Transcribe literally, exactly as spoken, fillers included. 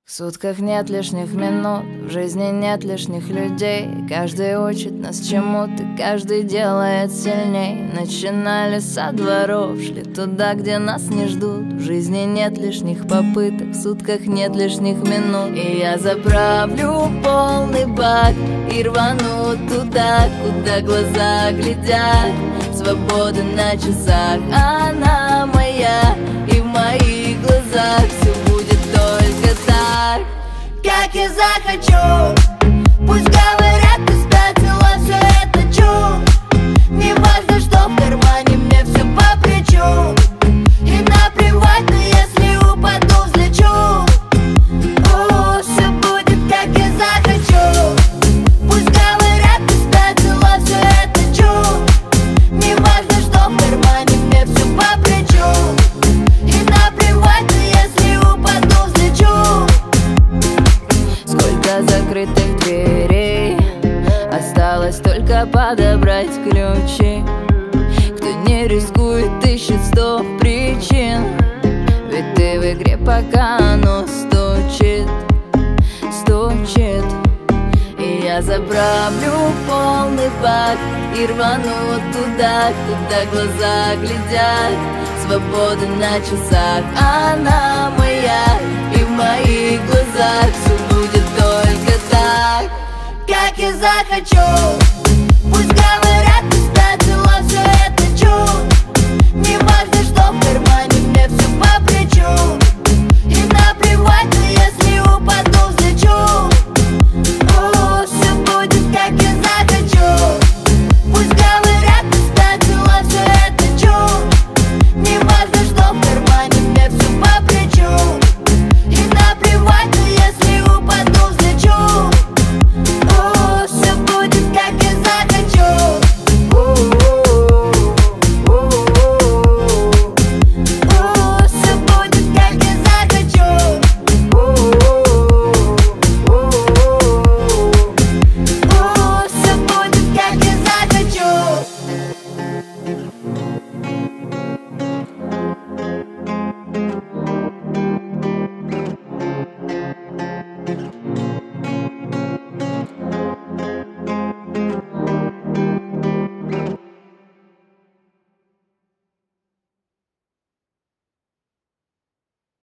В сутках нет лишних минут, в жизни нет лишних людей. Каждый учит нас чему-то, каждый делает сильней. Начинали со дворов, шли туда, где нас не ждут. В жизни нет лишних попыток, в сутках нет лишних минут. И я заправлю полный бак и рвану туда, куда глаза глядят. Свобода на часах, она моя, и в моих глазах все будет только так, как я захочу. Пусть говорят, ты спятила, все это чушь. Не важно, что в кармане, мне все по плечу. И наплевать, но если упаду, взлечу. О, все будет, как я захочу. Пусть говорят, ты спятила, все это чушь. Не важно, что в кармане, мне все по плечу. И наплевать, но если упаду, взлечу. Сколько закрытых дверей, осталось только подобрать ключи. Кто не рискует, ищет сто причин. Ведь ты в игре, пока оно стучит, стучит. И я заправлю полный бак и рвану туда, куда глаза глядят. Свобода на часах, она моя, и в моих глазах все будет только так, как я захочу.